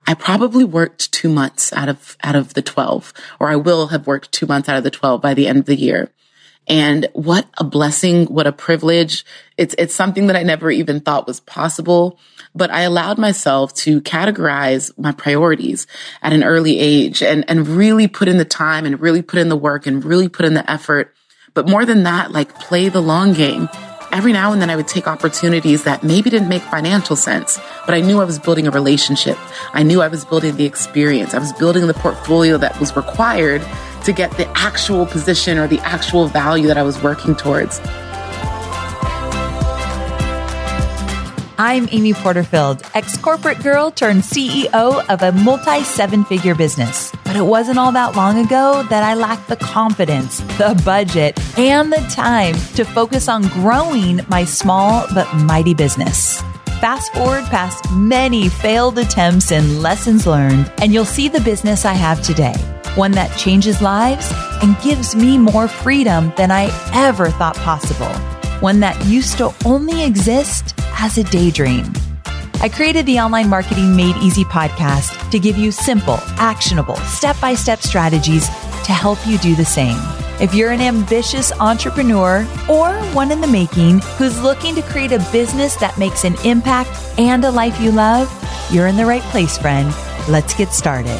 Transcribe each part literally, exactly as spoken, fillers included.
I probably worked two months out of, out of the twelve, or I will have worked two months out of the twelve by the end of the year. And what a blessing, what a privilege. It's, it's something that I never even thought was possible, but I allowed myself to categorize my priorities at an early age and, and really put in the time and really put in the work and really put in the effort. But more than that, like play the long game. Every now and then I would take opportunities that maybe didn't make financial sense, but I knew I was building a relationship. I knew I was building the experience. I was building the portfolio that was required to get the actual position or the actual value that I was working towards. I'm Amy Porterfield, ex-corporate girl turned C E O of a multi-seven-figure business. But it wasn't all that long ago that I lacked the confidence, the budget, and the time to focus on growing my small but mighty business. Fast forward past many failed attempts and lessons learned, and you'll see the business I have today. One that changes lives and gives me more freedom than I ever thought possible. One that used to only exist as a daydream. I created the Online Marketing Made Easy podcast to give you simple, actionable, step-by-step strategies to help you do the same. If you're an ambitious entrepreneur or one in the making who's looking to create a business that makes an impact and a life you love, you're in the right place, friend. Let's get started.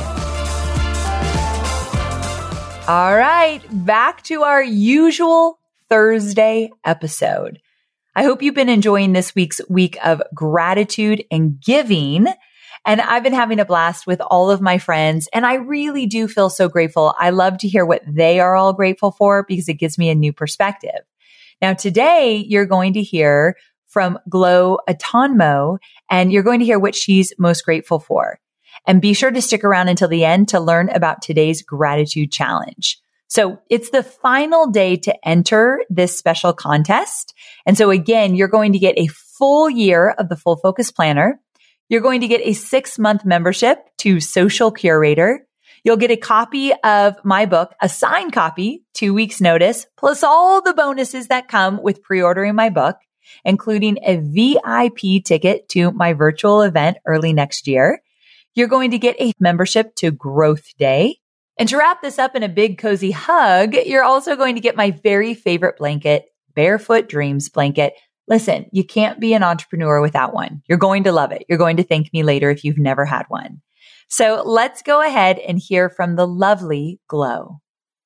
All right, back to our usual Thursday episode. I hope you've been enjoying this week's week of gratitude and giving. And I've been having a blast with all of my friends. And I really do feel so grateful. I love to hear what they are all grateful for because it gives me a new perspective. Now, today you're going to hear from Glo Atonmo, and you're going to hear what she's most grateful for. And be sure to stick around until the end to learn about today's gratitude challenge. So it's the final day to enter this special contest. And so again, you're going to get a full year of the Full Focus Planner. You're going to get a six month membership to Social Curator. You'll get a copy of my book, a signed copy, two weeks notice, plus all the bonuses that come with pre-ordering my book, including a V I P ticket to my virtual event early next year. You're going to get a membership to Growth Day. And to wrap this up in a big cozy hug, you're also going to get my very favorite blanket, Barefoot Dreams blanket. Listen, you can't be an entrepreneur without one. You're going to love it. You're going to thank me later if you've never had one. So let's go ahead and hear from the lovely Glo.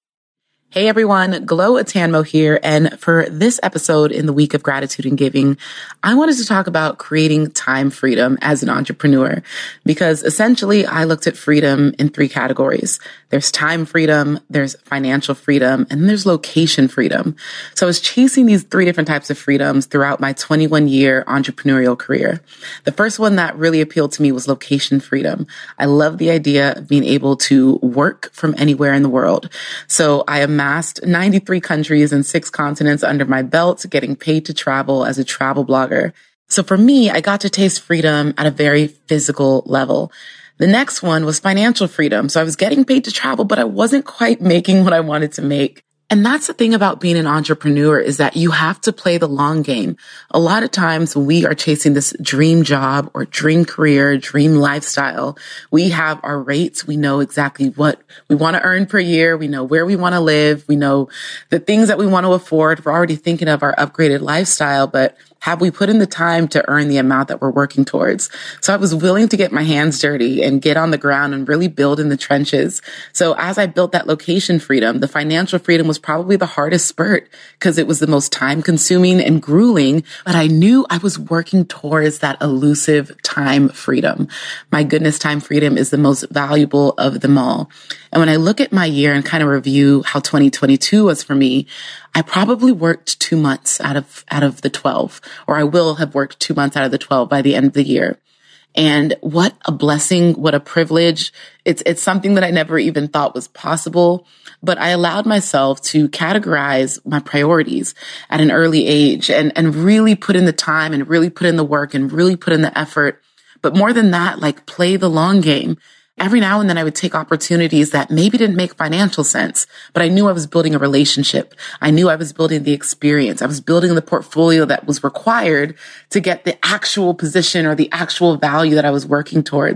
Hey everyone, Glo Atonmo here, and for this episode in the week of gratitude and giving, I wanted to talk about creating time freedom as an entrepreneur, because essentially I looked at freedom in three categories. There's time freedom, there's financial freedom, and there's location freedom. So I was chasing these three different types of freedoms throughout my twenty-one year entrepreneurial career. The first one that really appealed to me was location freedom. I love the idea of being able to work from anywhere in the world. So I am amassed ninety-three countries and six continents under my belt, getting paid to travel as a travel blogger. So for me, I got to taste freedom at a very physical level. The next one was financial freedom. So I was getting paid to travel, but I wasn't quite making what I wanted to make. And that's the thing about being an entrepreneur, is that you have to play the long game. A lot of times when we are chasing this dream job or dream career, dream lifestyle, we have our rates. We know exactly what we want to earn per year. We know where we want to live. We know the things that we want to afford. We're already thinking of our upgraded lifestyle, but have we put in the time to earn the amount that we're working towards? So I was willing to get my hands dirty and get on the ground and really build in the trenches. So as I built that location freedom, the financial freedom was probably the hardest spurt because it was the most time consuming and grueling, but I knew I was working towards that elusive time freedom. My goodness, time freedom is the most valuable of them all. And when I look at my year and kind of review how twenty twenty-two was for me, I probably worked two months out of, out of the twelve, or I will have worked two months out of the twelve by the end of the year. And what a blessing, what a privilege. It's, it's something that I never even thought was possible, but I allowed myself to categorize my priorities at an early age and, and really put in the time and really put in the work and really put in the effort. But more than that, like play the long game. Every now and then I would take opportunities that maybe didn't make financial sense, but I knew I was building a relationship. I knew I was building the experience. I was building the portfolio that was required to get the actual position or the actual value that I was working towards.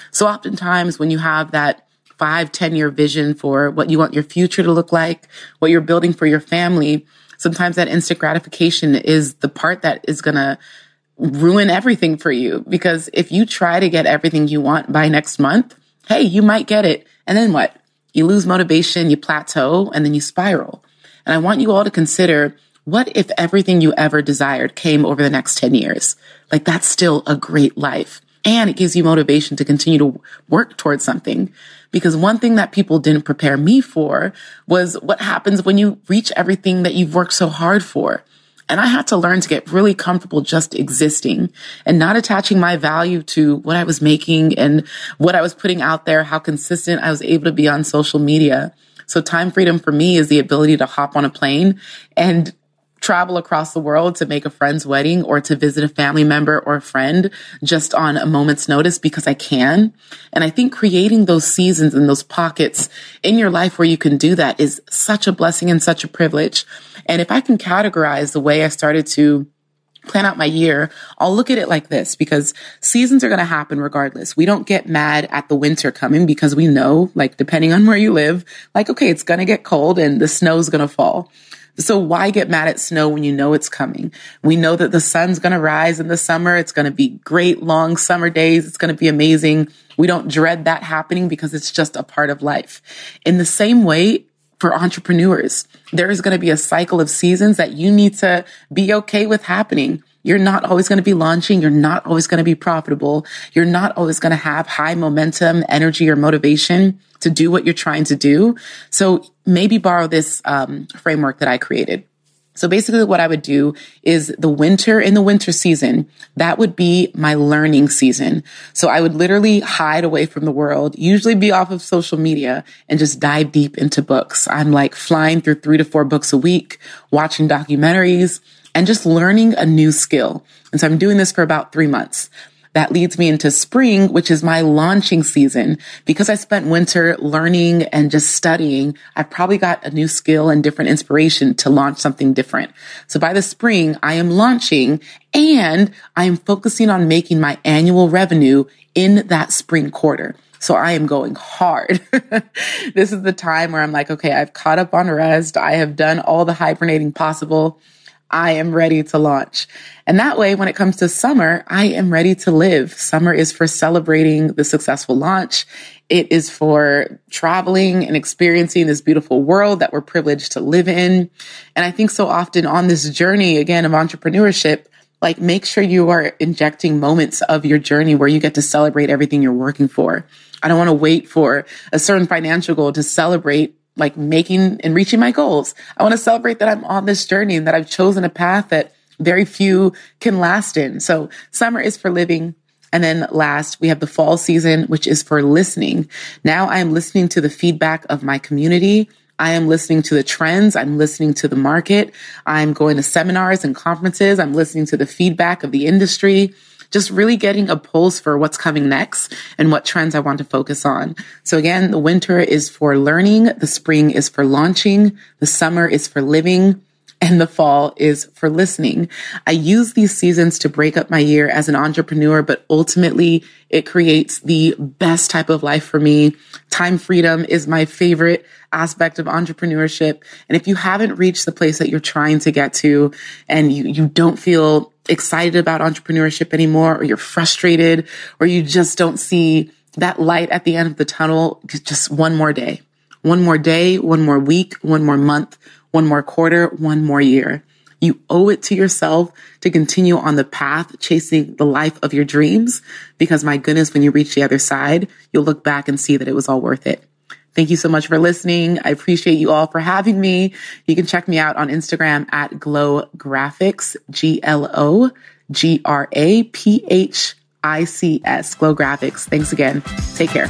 So oftentimes when you have that five, ten year vision for what you want your future to look like, what you're building for your family, sometimes that instant gratification is the part that is going to ruin everything for you. Because if you try to get everything you want by next month, hey, you might get it. And then what? You lose motivation, you plateau, and then you spiral. And I want you all to consider, what if everything you ever desired came over the next ten years? Like, that's still a great life. And it gives you motivation to continue to work towards something. Because one thing that people didn't prepare me for was what happens when you reach everything that you've worked so hard for. And I had to learn to get really comfortable just existing and not attaching my value to what I was making and what I was putting out there, how consistent I was able to be on social media. So time freedom for me is the ability to hop on a plane and travel across the world to make a friend's wedding or to visit a family member or a friend just on a moment's notice because I can. And I think creating those seasons and those pockets in your life where you can do that is such a blessing and such a privilege. And if I can categorize the way I started to plan out my year, I'll look at it like this, because seasons are going to happen regardless. We don't get mad at the winter coming because we know, like, depending on where you live, like, okay, it's going to get cold and the snow's going to fall. So why get mad at snow when you know it's coming? We know that the sun's going to rise in the summer. It's going to be great long summer days. It's going to be amazing. We don't dread that happening because it's just a part of life. In the same way, for entrepreneurs, there is going to be a cycle of seasons that you need to be okay with happening. You're not always going to be launching. You're not always going to be profitable. You're not always going to have high momentum, energy, or motivation to do what you're trying to do. So maybe borrow this um, framework that I created. So basically what I would do is the winter, in the winter season, that would be my learning season. So I would literally hide away from the world, usually be off of social media, and just dive deep into books. I'm like flying through three to four books a week, watching documentaries, and just learning a new skill. And so I'm doing this for about three months. That leads me into spring, which is my launching season. Because I spent winter learning and just studying, I've probably got a new skill and different inspiration to launch something different. So by the spring, I am launching and I am focusing on making my annual revenue in that spring quarter. So I am going hard. This is the time where I'm like, okay, I've caught up on rest. I have done all the hibernating possible. I am ready to launch. And that way, when it comes to summer, I am ready to live. Summer is for celebrating the successful launch. It is for traveling and experiencing this beautiful world that we're privileged to live in. And I think so often on this journey, again, of entrepreneurship, like, make sure you are injecting moments of your journey where you get to celebrate everything you're working for. I don't want to wait for a certain financial goal to celebrate like making and reaching my goals. I want to celebrate that I'm on this journey and that I've chosen a path that very few can last in. So summer is for living. And then last, we have the fall season, which is for listening. Now I am listening to the feedback of my community. I am listening to the trends. I'm listening to the market. I'm going to seminars and conferences. I'm listening to the feedback of the industry. Just really getting a pulse for what's coming next and what trends I want to focus on. So again, the winter is for learning, the spring is for launching, the summer is for living, and the fall is for listening. I use these seasons to break up my year as an entrepreneur, but ultimately it creates the best type of life for me. Time freedom is my favorite aspect of entrepreneurship. And if you haven't reached the place that you're trying to get to and you, you don't feel excited about entrepreneurship anymore, or you're frustrated, or you just don't see that light at the end of the tunnel, just one more day, one more day, one more week, one more month, one more quarter, one more year. You owe it to yourself to continue on the path, chasing the life of your dreams, because my goodness, when you reach the other side, you'll look back and see that it was all worth it. Thank you so much for listening. I appreciate you all for having me. You can check me out on Instagram at Glow Graphics, G L O G R A P H I C S, Glow Graphics. Thanks again. Take care.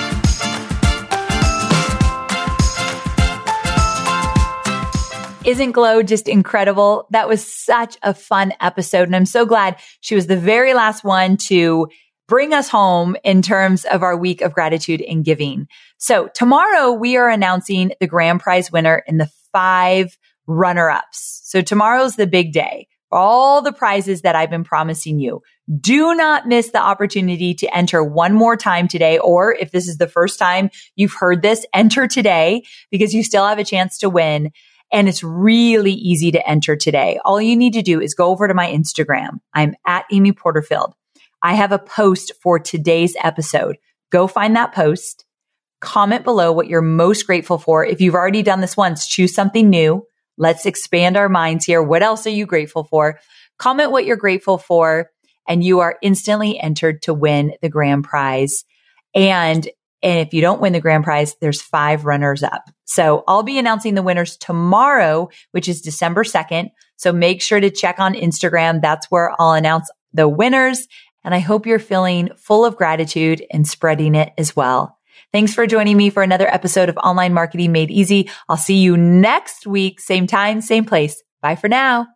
Isn't Glow just incredible? That was such a fun episode. And I'm so glad she was the very last one to bring us home in terms of our week of gratitude and giving. So tomorrow we are announcing the grand prize winner and the five runner-ups. So tomorrow's the big day. all the prizes that I've been promising you. Do not miss the opportunity to enter one more time today. Or if this is the first time you've heard this, enter today because you still have a chance to win. And it's really easy to enter today. All you need to do is go over to my Instagram. I'm at Amy Porterfield. I have a post for today's episode. Go find that post. Comment below what you're most grateful for. If you've already done this once, choose something new. Let's expand our minds here. What else are you grateful for? Comment what you're grateful for, and you are instantly entered to win the grand prize. And, and if you don't win the grand prize, there's five runners up. So I'll be announcing the winners tomorrow, which is December second. So make sure to check on Instagram. That's where I'll announce the winners. And I hope you're feeling full of gratitude and spreading it as well. Thanks for joining me for another episode of Online Marketing Made Easy. I'll see you next week, same time, same place. Bye for now.